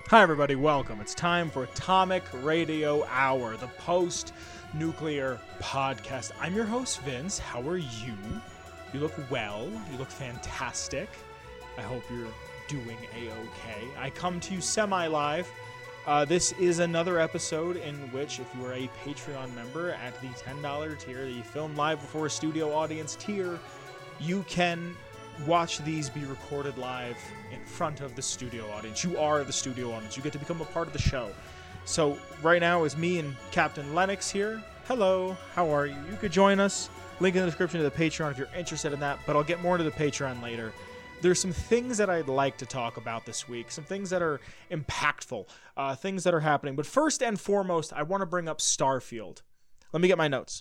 Hi everybody, welcome. It's time for Atomic Radio Hour, the post-nuclear podcast. I'm your host, Vince. How are you? You look well. You look fantastic. I hope you're doing A-okay. I come to you semi-live. This is another episode in which, if you are a Patreon member at the $10 tier, the Film Live Before a Studio Audience tier, you can watch these be recorded live in front of the studio audience. You are the studio audience. You get to become a part of the show. So right now is me and Captain Lennox here. Hello, how are you? You could join us. Link in the description to the Patreon if you're interested in that, but I'll get more into the Patreon later. There's some things that I'd like to talk about this week, some things that are impactful, things that are happening. But first and foremost, I want to bring up Starfield. Let me get my notes.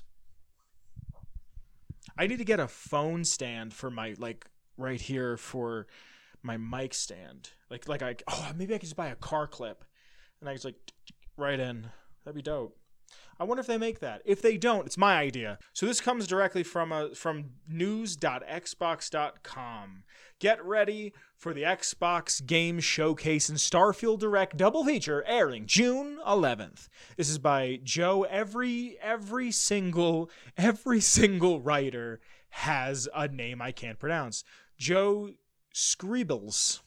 I need to get a phone stand for my, right here for my mic stand. Maybe I could just buy a car clip and I just right in. That'd be dope. I wonder if they make that. If they don't, it's my idea. So this comes directly from news.xbox.com. Get ready for the Xbox Game Showcase and Starfield Direct double feature airing June 11th. This is by Joe. Every single writer has a name I can't pronounce. Joe Scribbles.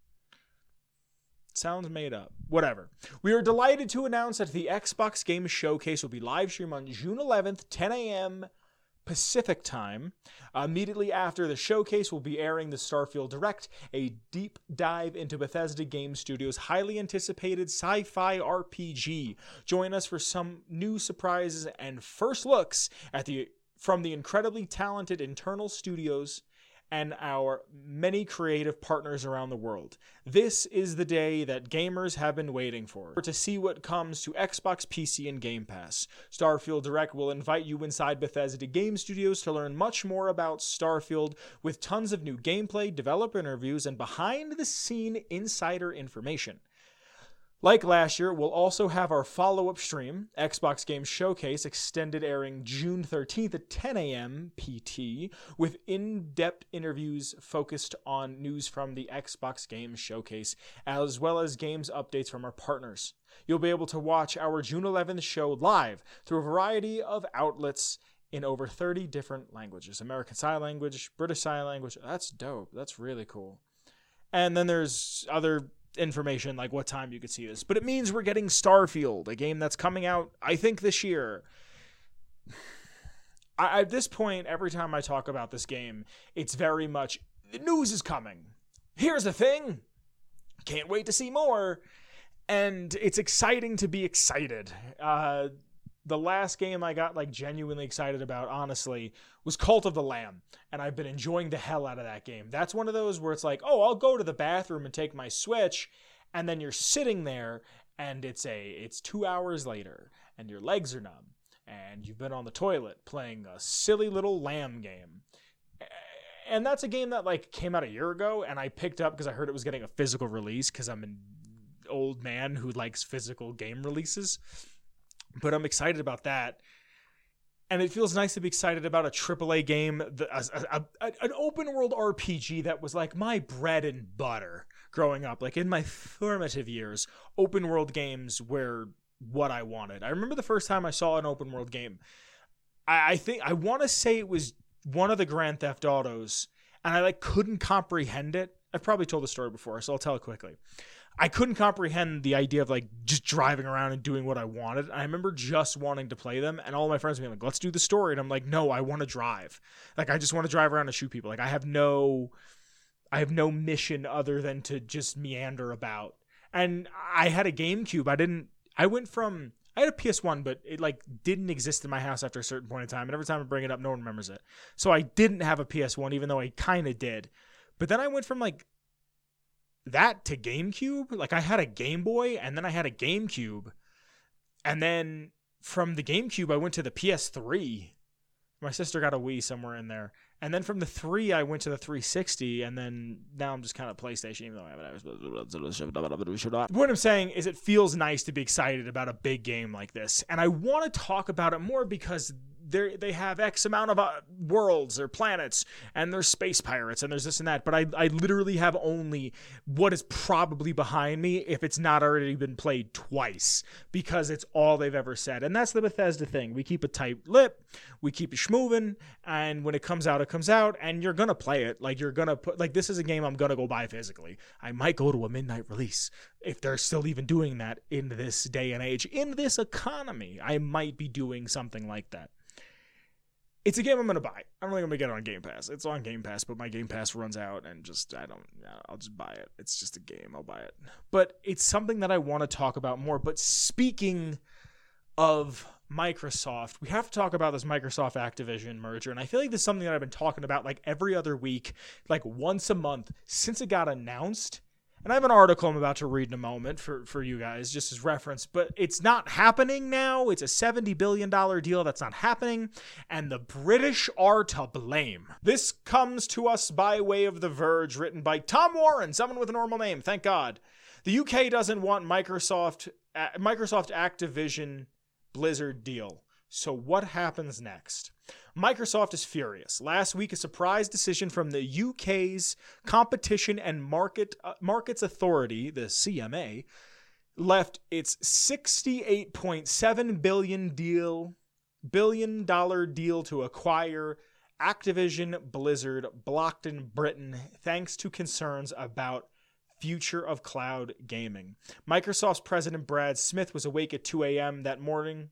Sounds made up. Whatever. We are delighted to announce that the Xbox Game Showcase will be live streamed on June 11th, 10 a.m. Pacific time. Immediately after the showcase, we'll be airing the Starfield Direct, a deep dive into Bethesda Game Studios' highly anticipated sci-fi RPG. Join us for some new surprises and first looks at from the incredibly talented internal studios and our many creative partners around the world. This is the day that gamers have been waiting for, to see what comes to Xbox, PC, and Game Pass. Starfield Direct will invite you inside Bethesda Game Studios to learn much more about Starfield, with tons of new gameplay, developer interviews, and behind-the-scene insider information. Like last year, we'll also have our follow-up stream, Xbox Game Showcase, extended, airing June 13th at 10 a.m. PT, with in-depth interviews focused on news from the Xbox Game Showcase, as well as games updates from our partners. You'll be able to watch our June 11th show live through a variety of outlets in over 30 different languages. American Sign Language, British Sign Language. That's dope. That's really cool. And then there's other information like what time you could see this, but it means we're getting Starfield, a game that's coming out I think this year. At this point, every time I talk about this game, it's very much the news is coming, here's the thing, can't wait to see more, and it's exciting to be excited. The last game I got genuinely excited about, honestly, was Cult of the Lamb, and I've been enjoying the hell out of that game. That's one of those where it's I'll go to the bathroom and take my Switch, and then you're sitting there, and it's 2 hours later, and your legs are numb, and you've been on the toilet playing a silly little lamb game. And that's a game that came out a year ago, and I picked up because I heard it was getting a physical release, because I'm an old man who likes physical game releases. But I'm excited about that. And it feels nice to be excited about a AAA game, an open world RPG that was my bread and butter growing up. In my formative years, open world games were what I wanted. I remember the first time I saw an open world game. I want to say it was one of the Grand Theft Autos, and I couldn't comprehend it. I've probably told the story before, so I'll tell it quickly. I couldn't comprehend the idea of just driving around and doing what I wanted. I remember just wanting to play them, and all my friends being let's do the story. And I'm no, I want to drive. I just want to drive around and shoot people. I have no mission other than to just meander about. And I had a GameCube. I had a PS1, but it didn't exist in my house after a certain point in time. And every time I bring it up, no one remembers it. So I didn't have a PS1, even though I kind of did. But then I went from that to GameCube. I had a Game Boy, and then I had a GameCube, and then from the GameCube I went to the PS3. My sister got a Wii somewhere in there, and then from the 3 I went to the 360, and then now I'm just kind of PlayStation, even though I have it. What I'm saying is it feels nice to be excited about a big game like this, and I want to talk about it more because they have X amount of worlds or planets, and there's space pirates, and there's this and that. But I literally have only what is probably behind me if it's not already been played twice, because it's all they've ever said. And that's the Bethesda thing. We keep a tight lip, we keep it schmoving, and when it comes out, and you're gonna play it. Like, you're gonna put, like, this is a game I'm gonna go buy physically. I might go to a midnight release if they're still even doing that in this day and age, in this economy. I might be doing something like that. It's a game I'm going to buy. I don't think I'm going to get it on Game Pass. It's on Game Pass, but my Game Pass runs out, and I'll just buy it. It's just a game. I'll buy it. But it's something that I want to talk about more. But speaking of Microsoft, we have to talk about this Microsoft Activision merger. And I feel like this is something that I've been talking about like every other week, like once a month since it got announced. And I have an article I'm about to read in a moment for you guys, just as reference, but it's not happening now. It's a $70 billion deal that's not happening, and the British are to blame. This comes to us by way of The Verge, written by Tom Warren, someone with a normal name, thank God. The UK doesn't want Microsoft Activision Blizzard deal. So what happens next? Microsoft is furious. Last week, a surprise decision from the UK's Competition and Markets Authority, the CMA, left its $68.7 billion deal to acquire Activision Blizzard blocked in Britain, thanks to concerns about future of cloud gaming. Microsoft's president Brad Smith was awake at 2 a.m. that morning,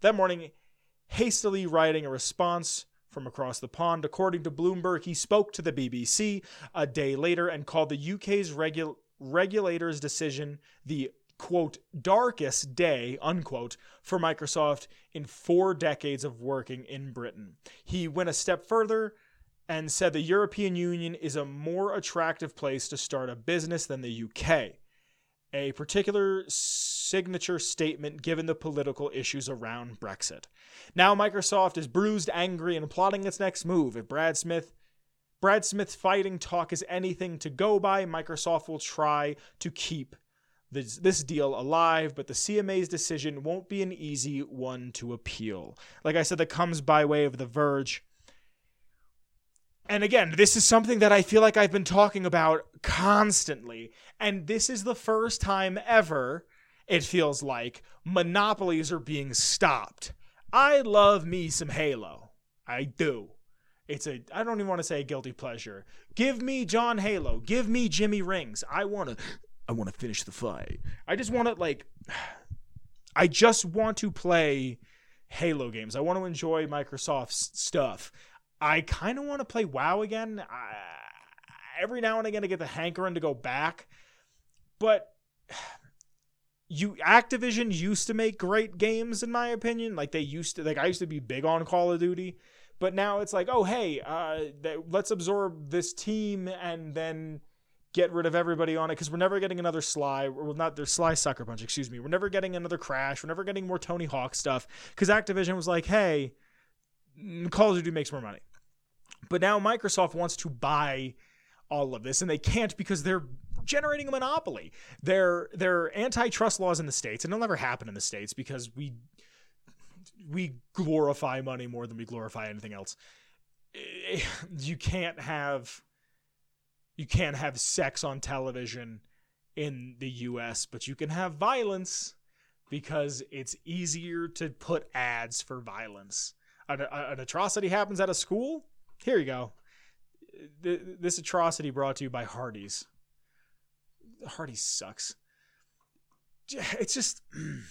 hastily writing a response from across the pond. According to Bloomberg, he spoke to the BBC a day later and called the UK's regulator's decision the, quote, darkest day, unquote, for Microsoft in 4 decades of working in Britain. He went a step further and said the European Union is a more attractive place to start a business than the UK. A particular signature statement given the political issues around Brexit. Now Microsoft is bruised, angry, and plotting its next move. If Brad Smith's fighting talk is anything to go by, Microsoft will try to keep this deal alive, but the CMA's decision won't be an easy one to appeal. Like I said, that comes by way of The Verge. And again, this is something that I feel like I've been talking about constantly. And this is the first time ever, it feels like, monopolies are being stopped. I love me some Halo. I do. I don't even want to say a guilty pleasure. Give me John Halo. Give me Jimmy Rings. I want to finish the fight. I just want to play Halo games. I want to enjoy Microsoft's stuff. I kind of want to play WoW again. Every now and again I get the hankering to go back. But Activision used to make great games, in my opinion. I used to be big on Call of Duty. But now it's like, oh, hey, let's absorb this team and then get rid of everybody on it, because we're never getting another Sly. Well, not their Sly Sucker Punch, excuse me. We're never getting another Crash. We're never getting more Tony Hawk stuff, because Activision was like, hey, Call of Duty makes more money. But now Microsoft wants to buy all of this, and they can't because they're generating a monopoly. They're antitrust laws in the States, and it'll never happen in the States because we glorify money more than we glorify anything else. You can't have sex on television in the US, but you can have violence because it's easier to put ads for violence. An atrocity happens at a school? Here you go. This atrocity brought to you by Hardee's. Hardee's sucks. It's just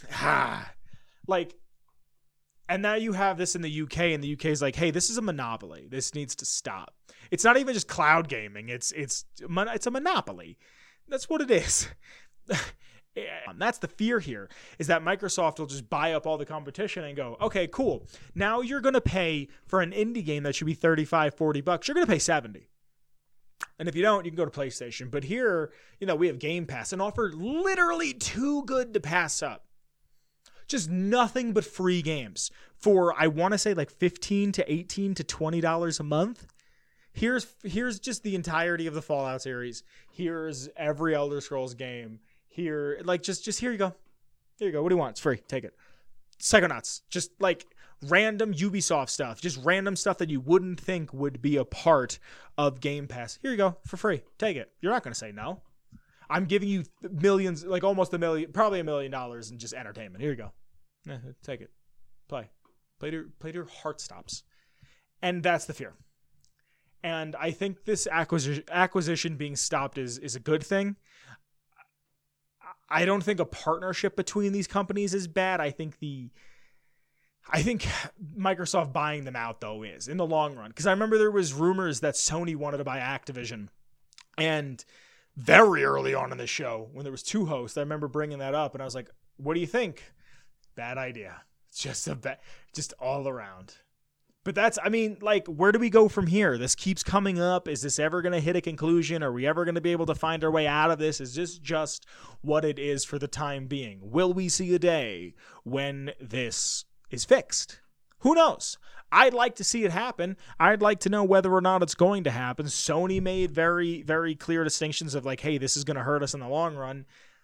and now you have this in the UK, and the UK is like, hey, this is a monopoly. This needs to stop. It's not even just cloud gaming. It's a monopoly. That's what it is. That's the fear here, is that Microsoft will just buy up all the competition and go, okay, cool. Now you're going to pay for an indie game that should be $35, $40. You're going to pay $70. And if you don't, you can go to PlayStation. But here, we have Game Pass, an offer literally too good to pass up. Just nothing but free games for, I want to say, like $15 to $18 to $20 a month. Here's just the entirety of the Fallout series. Here's every Elder Scrolls game. Here, just here you go. Here you go. What do you want? It's free. Take it. Psychonauts. Just random Ubisoft stuff, just random stuff that you wouldn't think would be a part of Game Pass. Here you go, for free. Take it. You're not going to say no. I'm giving you millions, like almost $1 million, probably $1 million in just entertainment. Here you go. Take it. Play to your heart stops. And that's the fear. And I think this acquisition being stopped is a good thing. I don't think a partnership between these companies is bad. I think Microsoft buying them out, though, is in the long run. Because I remember there was rumors that Sony wanted to buy Activision. And very early on in the show, when there was 2 hosts, I remember bringing that up. And I was like, what do you think? Bad idea. It's just all around. But where do we go from here? This keeps coming up. Is this ever going to hit a conclusion? Are we ever going to be able to find our way out of this? Is this just what it is for the time being? Will we see a day when this is fixed? Who knows? I'd like to see it happen. I'd like to know whether or not it's going to happen. Sony made very, very clear distinctions of like, hey, this is going to hurt us in the long run.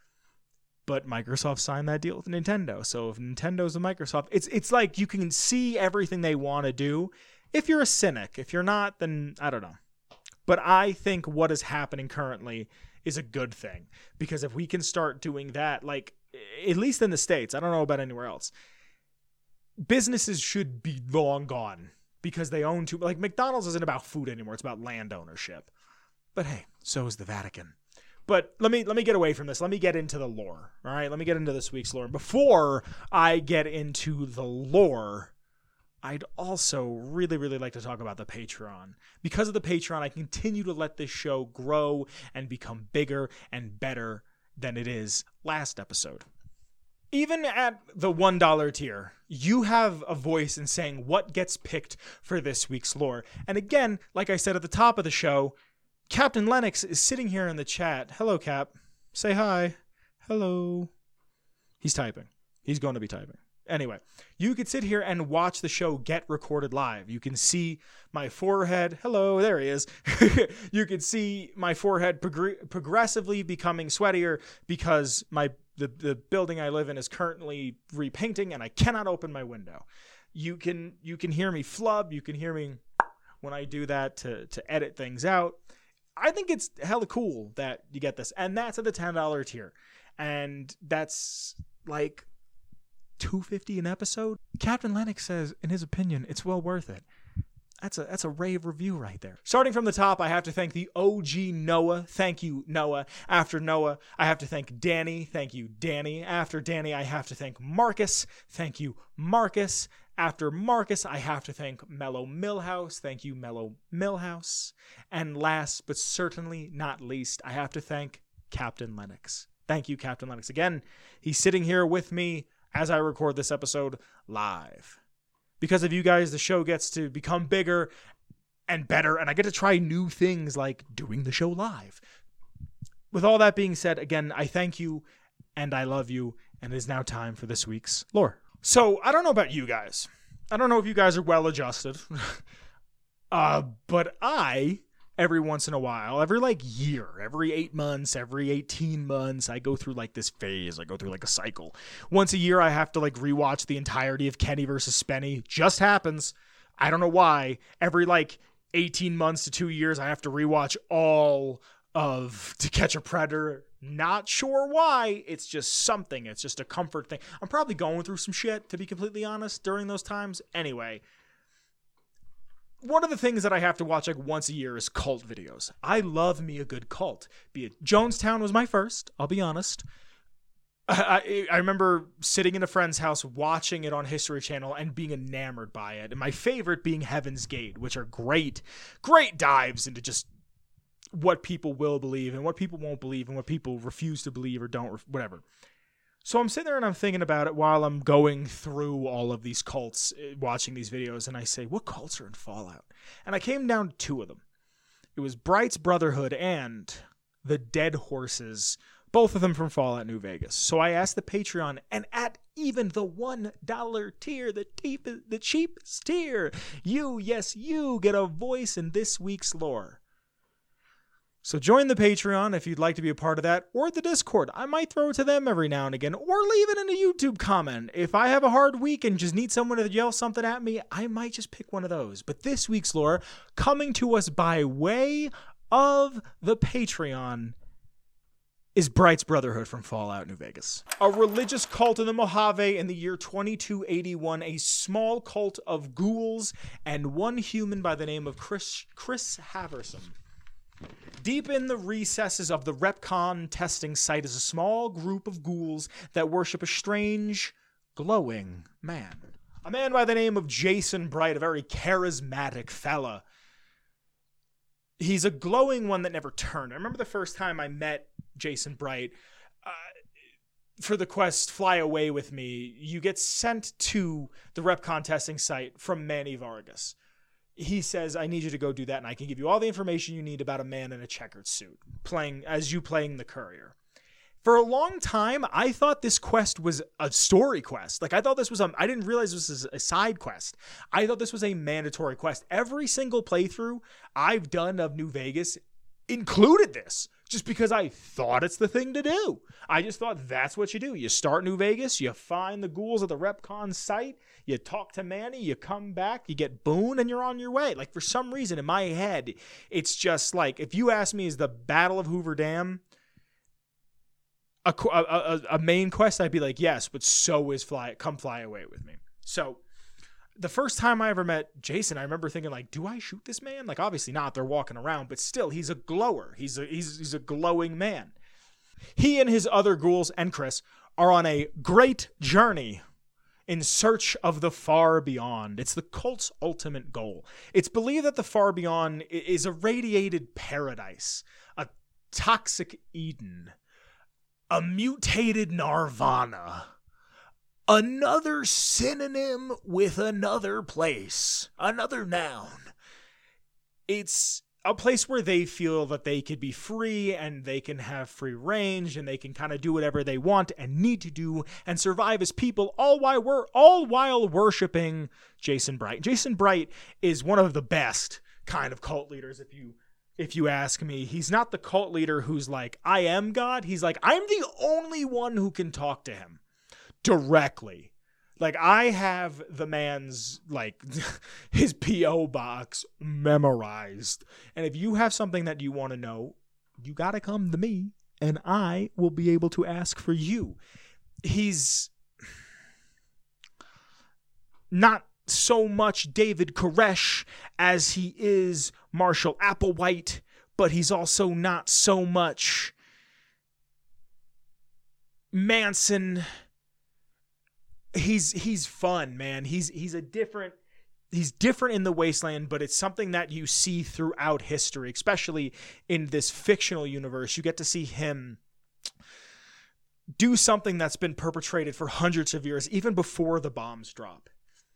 But Microsoft signed that deal with Nintendo. So if Nintendo's a Microsoft, it's like you can see everything they want to do. If you're a cynic, if you're not, then I don't know. But I think what is happening currently is a good thing. Because if we can start doing that, like, at least in the States, I don't know about anywhere else, businesses should be long gone because they own too, like McDonald's isn't about food anymore. It's about land ownership. But hey, so is the Vatican. But let me get away from this. Let me get into the lore. All right, let me get into this week's lore. Before I get into the lore, I'd also really, really like to talk about the Patreon. Because of the Patreon, I continue to let this show grow and become bigger and better than it is last episode. Even at the $1 tier, you have a voice in saying what gets picked for this week's lore. And again, like I said at the top of the show, Captain Lennox is sitting here in the chat. Hello, Cap. Say hi. Hello. He's typing. He's going to be typing. Anyway, you could sit here and watch the show get recorded live. You can see my forehead. Hello, there he is. You can see my forehead progressively becoming sweatier because the building I live in is currently repainting and I cannot open my window. You can hear me flub. You can hear me when I do that to edit things out. I think it's hella cool that you get this. And that's at the $10 tier. And that's like $2.50 an episode. Captain Lennox says, in his opinion, it's well worth it. That's a rave review right there. Starting from the top, I have to thank the OG Noah. Thank you, Noah. After Noah, I have to thank Danny. Thank you, Danny. After Danny, I have to thank Marcus. Thank you, Marcus. After Marcus, I have to thank Mellow Millhouse. Thank you, Mellow Millhouse. And last but certainly not least, I have to thank Captain Lennox. Thank you, Captain Lennox. Again, he's sitting here with me as I record this episode live. Because of you guys, the show gets to become bigger and better, and I get to try new things like doing the show live. With all that being said, again, I thank you and I love you, and it is now time for this week's lore. So, I don't know about you guys. I don't know if you guys are well-adjusted. But I, every once in a while, every year, every 8 months, every 18 months, I go through this phase. I go through a cycle. Once a year, I have to rewatch the entirety of Kenny versus Spenny. Just happens. I don't know why. Every 18 months to 2 years, I have to rewatch all of To Catch a Predator. Not sure why. It's just something. It's just a comfort thing. I'm probably going through some shit, to be completely honest, during those times. Anyway, one of the things that I have to watch once a year is cult videos. I love me a good cult. Be it Jonestown was my first, I'll be honest. I remember sitting in a friend's house watching it on History Channel and being enamored by it. And my favorite being Heaven's Gate, which are great dives into just what people will believe and what people won't believe and what people refuse to believe or don't, whatever. So I'm sitting there and I'm thinking about it while I'm going through all of these cults, watching these videos, and I say, what cults are in Fallout? And I came down to 2 of them. It was Bright's Brotherhood and the Dead Horses, both of them from Fallout New Vegas. So I asked the Patreon, and at even the $1 tier, the cheapest tier, you get a voice in this week's lore. So join the Patreon if you'd like to be a part of that, or the Discord. I might throw it to them every now and again, or leave it in a YouTube comment. If I have a hard week and just need someone to yell something at me, I might just pick one of those. But this week's lore, coming to us by way of the Patreon, is Bright's Brotherhood from Fallout New Vegas. A religious cult in the Mojave in the year 2281, a small cult of ghouls and one human by the name of Chris Haverson. Deep in the recesses of the REPCONN testing site is a small group of ghouls that worship a strange, glowing man. A man by the name of Jason Bright, a very charismatic fella. He's a glowing one that never turned. I remember the first time I met Jason Bright, for the quest Fly Away With Me, you get sent to the REPCONN testing site from Manny Vargas. He says, I need you to go do that, and I can give you all the information you need about a man in a checkered suit, playing the courier. For a long time, I thought this quest was a story quest. Like, I thought this was I didn't realize this was a side quest. I thought this was a mandatory quest. Every single playthrough I've done of New Vegas included this, just because I thought it's the thing to do. I just thought that's what you do. You start New Vegas, you find the ghouls at the REPCONN site, you talk to Manny, you come back, you get Boone, and you're on your way. Like, for some reason, in my head, it's just like, if you ask me, is the Battle of Hoover Dam a main quest? I'd be like, yes, but so is Come Fly Away With Me. So the first time I ever met Jason, I remember thinking, like, do I shoot this man? Like, obviously not. They're walking around, but still, he's a glower. He's a glowing man. He and his other ghouls and Chris are on a great journey in search of the far beyond. It's the cult's ultimate goal. It's believed that the far beyond is a radiated paradise, a toxic Eden, a mutated Nirvana, another synonym with another place, another noun. It's a place where they feel that they could be free and they can have free range and they can kind of do whatever they want and need to do and survive as people, all while worshiping Jason Bright. Jason Bright is one of the best kind of cult leaders, if you ask me. He's not the cult leader who's like, I am God. He's like, I'm the only one who can talk to him directly. Like, I have the man's, like, his P.O. box memorized. And if you have something that you want to know, you got to come to me, and I will be able to ask for you. He's not so much David Koresh as he is Marshall Applewhite, but he's also not so much Manson. He's fun, man. He's different in the Wasteland, but it's something that you see throughout history, especially in this fictional universe. You get to see him do something that's been perpetrated for hundreds of years, even before the bombs drop.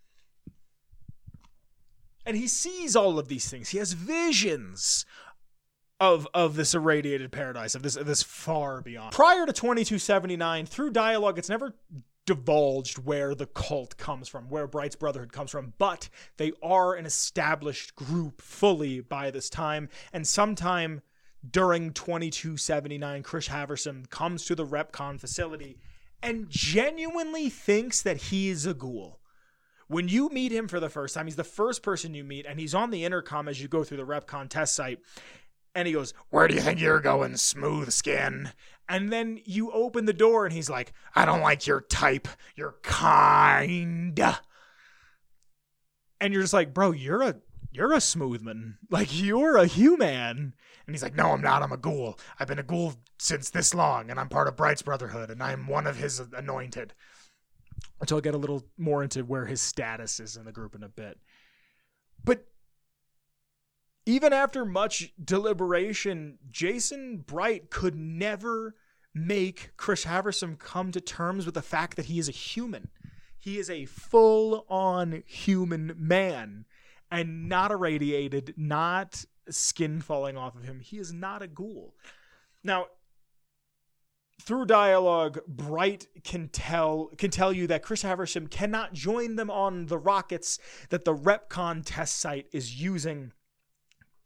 And he sees all of these things. He has visions of this irradiated paradise, of this far beyond. Prior to 2279, through dialogue, it's never divulged where the cult comes from, where Bright's Brotherhood comes from, but they are an established group fully by this time. And sometime during 2279, Chris Haverson comes to the REPCONN facility and genuinely thinks that he is a ghoul. When you meet him for the first time, he's the first person you meet, and he's on the intercom as you go through the REPCONN test site, and he goes, "Where do you think you're going, smooth skin?" And then you open the door, and he's like, "I don't like your type. You're kind." And you're just like, bro, you're a smoothman. Like, you're a human. And he's like, "No, I'm not. I'm a ghoul. I've been a ghoul since this long, and I'm part of Bright's Brotherhood, and I'm one of his anointed." Which I'll get a little more into where his status is in the group in a bit. But even after much deliberation, Jason Bright could never make Chris Haverson come to terms with the fact that he is a human. He is a full-on human man and not irradiated, not skin falling off of him. He is not a ghoul. Now, through dialogue, Bright can tell you that Chris Haverson cannot join them on the rockets that the REPCONN test site is using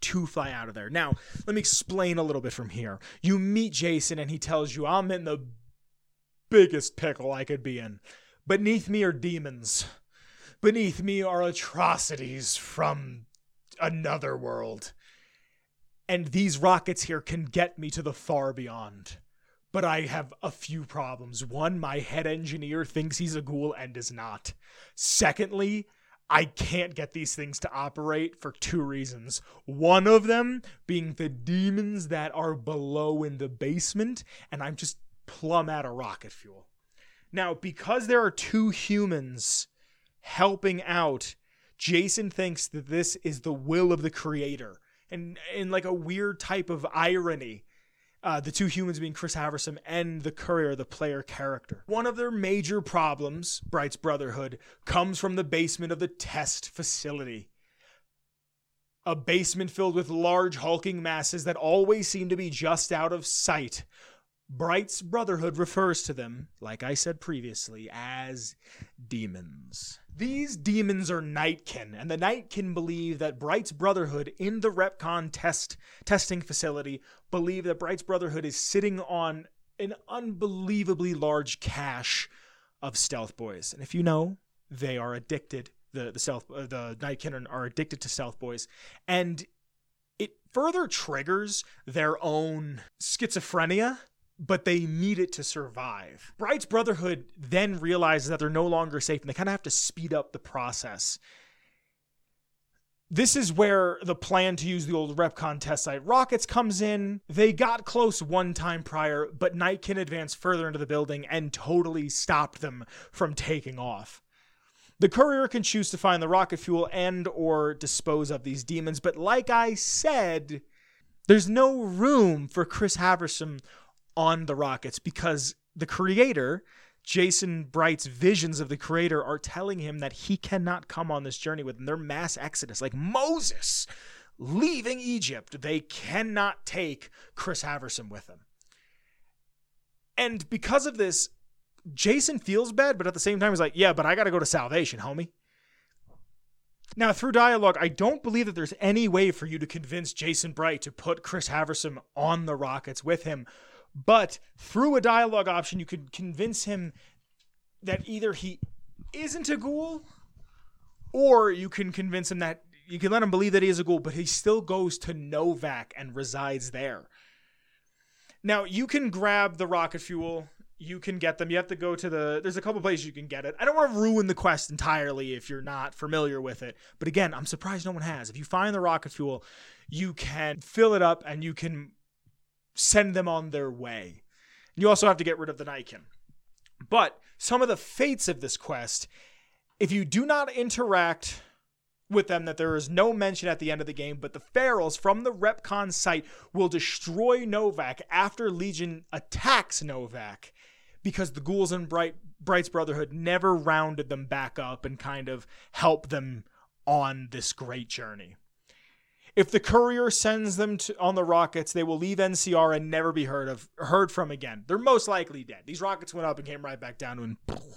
to fly out of there. Now, let me explain a little bit from here. You meet Jason and he tells you, I'm in the biggest pickle I could be in. Beneath me are demons. Beneath me are atrocities from another world. And these rockets here can get me to the far beyond. But I have a few problems. One, my head engineer thinks he's a ghoul and is not. Secondly, I can't get these things to operate for 2 reasons. One of them being the demons that are below in the basement, and I'm just plumb out of rocket fuel. Now, because there are 2 humans helping out, Jason thinks that this is the will of the creator. And in like a weird type of irony, the 2 humans being Chris Haverson and the courier, the player character. One of their major problems, Bright's Brotherhood, comes from the basement of the test facility. A basement filled with large hulking masses that always seem to be just out of sight. Bright's Brotherhood refers to them, like I said previously, as demons. These demons are Nightkin, and the Nightkin believe that Bright's Brotherhood in the Repcon testing facility believe that Bright's Brotherhood is sitting on an unbelievably large cache of Stealth Boys. And if you know, they are addicted, the Nightkin are addicted to Stealth Boys, and it further triggers their own schizophrenia, but they need it to survive. Bright's Brotherhood then realizes that they're no longer safe, and they kind of have to speed up the process. This is where the plan to use the old Repcon test site rockets comes in. They got close one time prior, but Nightkin advanced further into the building and totally stopped them from taking off. The courier can choose to find the rocket fuel and or dispose of these demons, but like I said, there's no room for Chris Haverson on the rockets because the creator, Jason Bright's visions of the creator, are telling him that he cannot come on this journey with them. They're mass exodus, like Moses leaving Egypt. They cannot take Chris Haverson with them. And because of this, Jason feels bad, but at the same time, he's like, yeah, but I got to go to Salvation, homie. Now, through dialogue, I don't believe that there's any way for you to convince Jason Bright to put Chris Haverson on the rockets with him. But through a dialogue option, you could convince him that either he isn't a ghoul, or you can convince him that you can let him believe that he is a ghoul, but he still goes to Novac and resides there. Now, you can grab the rocket fuel. You can get them. You have to go to there's a couple places you can get it. I don't want to ruin the quest entirely if you're not familiar with it. But again, I'm surprised no one has. If you find the rocket fuel, you can fill it up and you can send them on their way. You also have to get rid of the Nightkin. But some of the fates of this quest, if you do not interact with them, that there is no mention at the end of the game, but the Ferals from the Repcon site will destroy Novac after Legion attacks Novac, because the ghouls in Bright's Brotherhood never rounded them back up and kind of helped them on this great journey. If the courier sends them on the rockets, they will leave NCR and never be heard from again. They're most likely dead. These rockets went up and came right back down and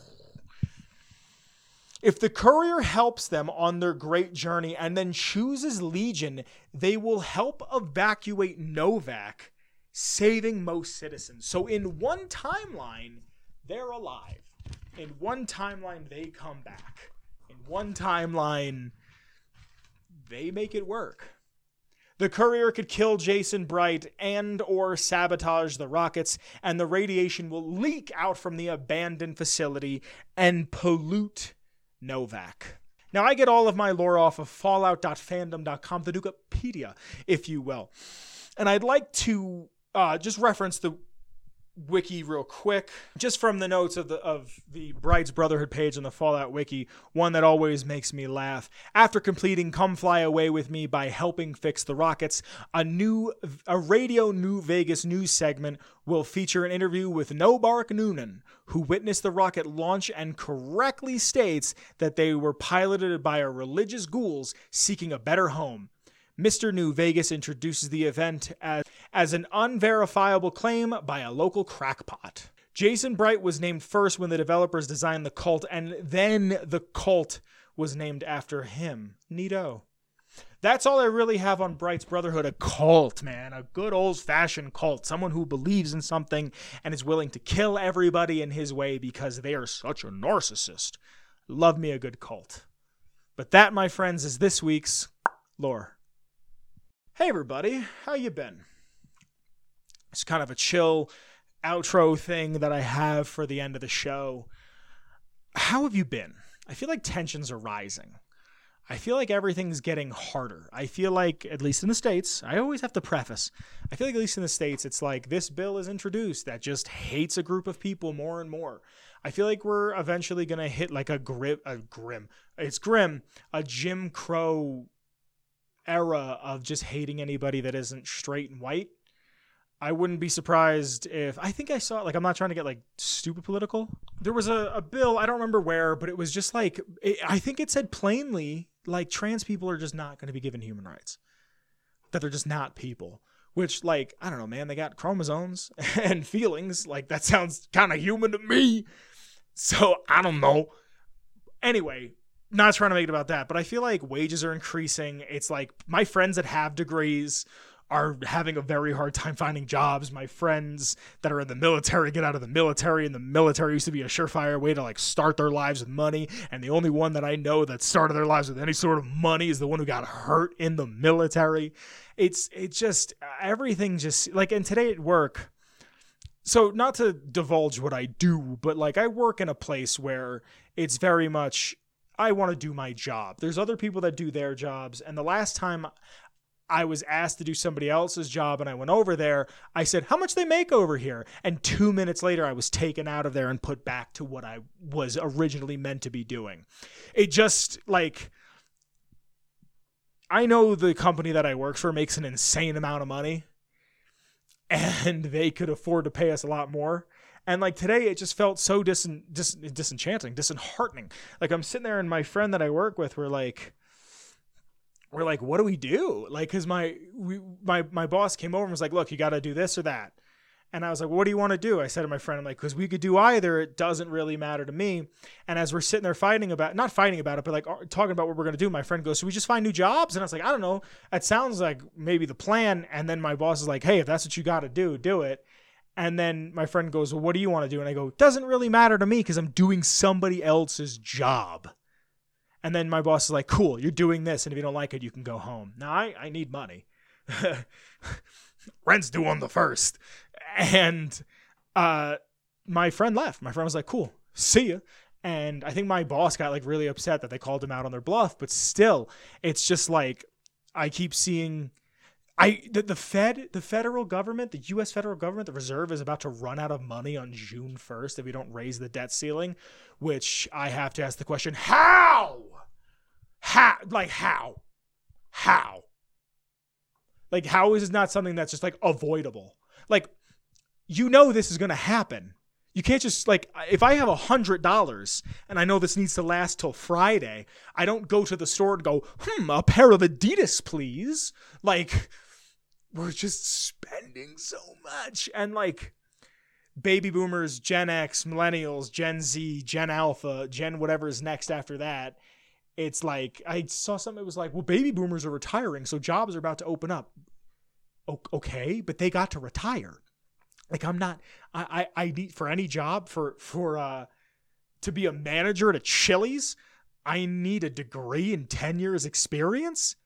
if the courier helps them on their great journey and then chooses Legion, they will help evacuate Novac, saving most citizens. So in one timeline, they're alive. In one timeline, they come back. In one timeline, they make it work. The courier could kill Jason Bright and or sabotage the rockets, and the radiation will leak out from the abandoned facility and pollute Novac. Now, I get all of my lore off of fallout.fandom.com, the Dukepedia, if you will. And I'd like to just reference the wiki real quick, just from the notes of the Bright's Brotherhood page on the Fallout wiki, one that always makes me laugh. After completing Come Fly Away With Me by helping fix the rockets, a Radio New Vegas news segment will feature an interview with Nobark Noonan, who witnessed the rocket launch and correctly states that they were piloted by a religious ghouls seeking a better home. Mr. New Vegas introduces the event as an unverifiable claim by a local crackpot. Jason Bright was named first when the developers designed the cult, and then the cult was named after him. Neato. That's all I really have on Bright's Brotherhood. A cult, man. A good old-fashioned cult. Someone who believes in something and is willing to kill everybody in his way because they are such a narcissist. Love me a good cult. But that, my friends, is this week's lore. Hey, everybody. How you been? It's kind of a chill outro thing that I have for the end of the show. How have you been? I feel like tensions are rising. I feel like everything's getting harder. I feel like, at least in the States, I always have to preface, I feel like at least in the States, it's like this bill is introduced that just hates a group of people more and more. I feel like we're eventually going to hit like a Jim Crow era of just hating anybody that isn't straight and white. I wouldn't be surprised if, I think I saw, like, I'm not trying to get like stupid political. There was a bill, I don't remember where, but it was just like, I think it said plainly, like, trans people are just not going to be given human rights. That they're just not people. Which, like, I don't know, man, they got chromosomes and feelings. Like, that sounds kind of human to me. So, I don't know. Anyway, not trying to make it about that, but I feel like wages are increasing. It's like my friends that have degrees are having a very hard time finding jobs. My friends that are in the military get out of the military, and the military used to be a surefire way to like start their lives with money. And the only one that I know that started their lives with any sort of money is the one who got hurt in the military. It's just everything just like, and today at work, so not to divulge what I do, but like I work in a place where it's very much, I want to do my job. There's other people that do their jobs. And the last time I was asked to do somebody else's job and I went over there, I said, how much they make over here? And 2 minutes later, I was taken out of there and put back to what I was originally meant to be doing. It just like, I know the company that I work for makes an insane amount of money and they could afford to pay us a lot more. And like today, it just felt so disenchanting, disheartening. Like I'm sitting there and my friend that I work with, we're like, what do we do? Like, cause my boss came over and was like, look, you got to do this or that. And I was like, well, what do you want to do? I said to my friend, I'm like, cause we could do either. It doesn't really matter to me. And as we're sitting there not fighting about it, but like talking about what we're going to do, my friend goes, so we just find new jobs? And I was like, I don't know. That sounds like maybe the plan. And then my boss is like, hey, if that's what you got to do, do it. And then my friend goes, well, what do you want to do? And I go, doesn't really matter to me because I'm doing somebody else's job. And then my boss is like, cool, you're doing this. And if you don't like it, you can go home. Now, I need money. Rent's due on the 1st. And my friend left. My friend was like, cool, see ya. And I think my boss got like really upset that they called him out on their bluff. But still, it's just like I keep seeing the federal government, the U.S. federal government, the Reserve is about to run out of money on June 1st if we don't raise the debt ceiling, which I have to ask the question, how? Like, how? Like, how is this not something that's just like avoidable? Like, you know this is going to happen. You can't just like, if I have $100 and I know this needs to last till Friday, I don't go to the store and go, a pair of Adidas, please. Like, we're just spending so much. And like baby boomers, Gen X, millennials, Gen Z, Gen Alpha, Gen whatever is next after that. It's like, I saw something that was like, well, baby boomers are retiring, so jobs are about to open up. Okay, but they got to retire. Like I need for any job to be a manager at a Chili's, I need a degree and 10 years experience.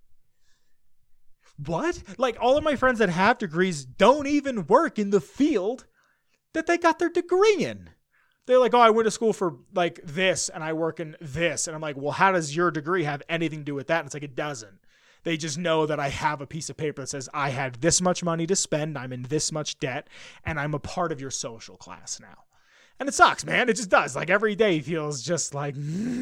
What? Like all of my friends that have degrees don't even work in the field that they got their degree in. They're like, oh, I went to school for like this and I work in this. And I'm like, well, how does your degree have anything to do with that? And it's like, it doesn't. They just know that I have a piece of paper that says I had this much money to spend, I'm in this much debt, and I'm a part of your social class now. And it sucks, man. It just does. Like every day feels just like,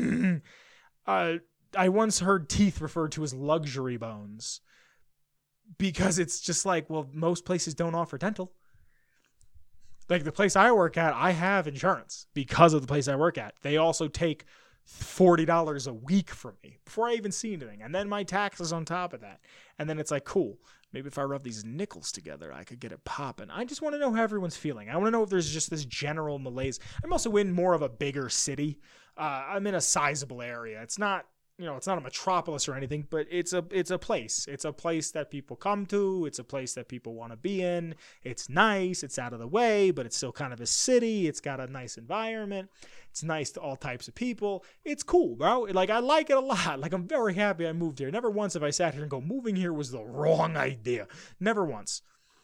I once heard teeth referred to as luxury bones because it's just like, well, most places don't offer dental. Like the place I work at, I have insurance because of the place I work at. They also take $40 a week from me before I even see anything. And then my taxes on top of that. And then it's like, cool, maybe if I rub these nickels together, I could get it popping. I just want to know how everyone's feeling. I want to know if there's just this general malaise. I'm also in more of a bigger city. I'm in a sizable area. It's not it's not a metropolis or anything, but it's a place. It's a place that people come to. It's a place that people want to be in. It's nice. It's out of the way, but it's still kind of a city. It's got a nice environment. It's nice to all types of people. It's cool, bro. Like, I like it a lot. Like, I'm very happy I moved here. Never once have I sat here and go, moving here was the wrong idea. Never once.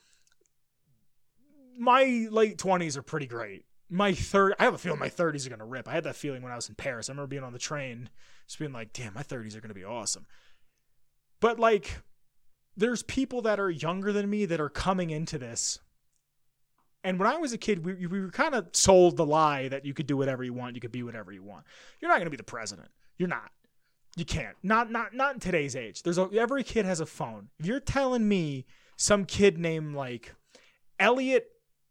My late 20s are pretty great. I have a feeling my 30s are going to rip. I had that feeling when I was in Paris. I remember being on the train, just being like, damn, my 30s are going to be awesome. But, like, there's people that are younger than me that are coming into this. And when I was a kid, we were kind of sold the lie that you could do whatever you want. You could be whatever you want. You're not going to be the president. You're not. You can't. Not in today's age. Every kid has a phone. If you're telling me some kid named, like, Elliot,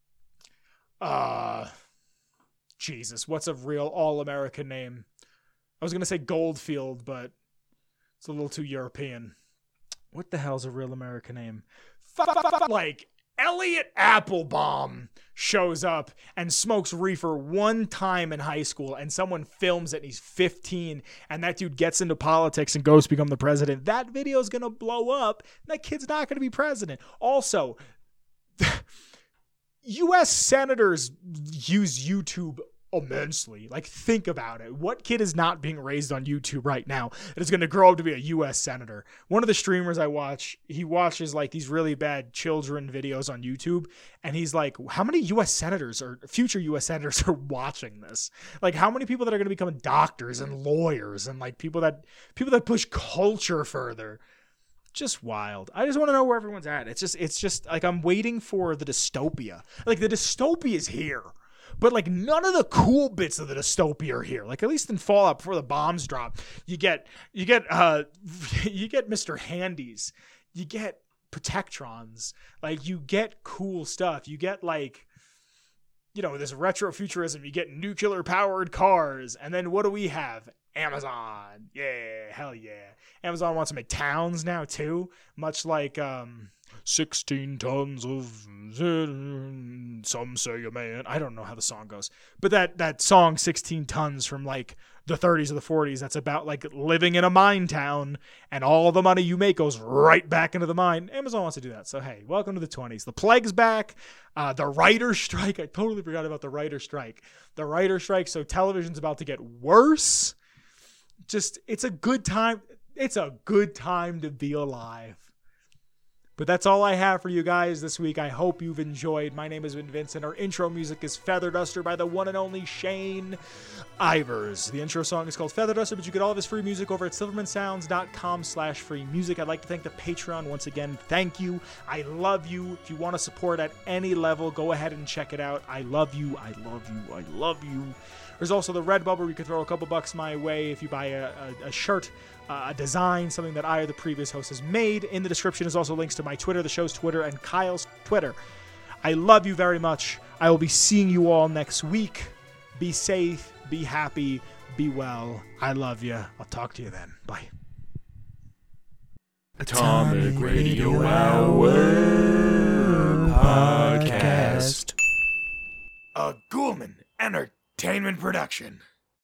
Jesus, what's a real all-American name? I was going to say Goldfield, but it's a little too European. What the hell's a real American name? Like, Elliot Applebaum shows up and smokes reefer one time in high school, and someone films it, and he's 15, and that dude gets into politics and goes to become the president. That video is going to blow up. That kid's not going to be president. Also, U.S. senators use YouTube immensely. Like, think about it. What kid is not being raised on YouTube right now that is going to grow up to be a U.S. senator? One of the streamers I watch, he watches like these really bad children videos on YouTube, and he's like, how many U.S. senators or future U.S. senators are watching this? Like, how many people that are going to become doctors and lawyers and like people that push culture further? Just wild. I just want to know where everyone's at. It's just like, I'm waiting for the dystopia. Like, the dystopia is here, but like none of the cool bits of the dystopia are here. Like, at least in Fallout, before the bombs drop, you get Mr. Handies, you get Protectrons, like, you get cool stuff. You get, like, this retro futurism. You get nuclear powered cars, and then what do we have? Amazon. Yeah, hell yeah. Amazon wants to make towns now too, much like 16 tons of some say a man. I don't know how the song goes, but that song 16 tons from like the 30s or the 40s, that's about like living in a mine town, and all the money you make goes right back into the mine. Amazon wants to do that. So hey, welcome to the 20s. The plague's back. The writer's strike. I totally forgot about the writer's strike. So television's about to get worse. It's a good time. It's a good time to be alive. But that's all I have for you guys this week. I hope you've enjoyed. My name has been Vincent. Our intro music is Feather Duster by the one and only Shane Ivers. The intro song is called Feather Duster, but you get all of his free music over at silvermansounds.com/free music. I'd like to thank the Patreon once again. Thank you. I love you. If you want to support at any level, go ahead and check it out. I love you. I love you. I love you. There's also the Redbubble where you can throw a couple bucks my way if you buy a shirt, a design, something that I or the previous host has made. In the description is also links to my Twitter, the show's Twitter, and Kyle's Twitter. I love you very much. I will be seeing you all next week. Be safe, be happy, be well. I love you. I'll talk to you then. Bye. Atomic Radio Hour Podcast. A Ghoulman Entertainment production.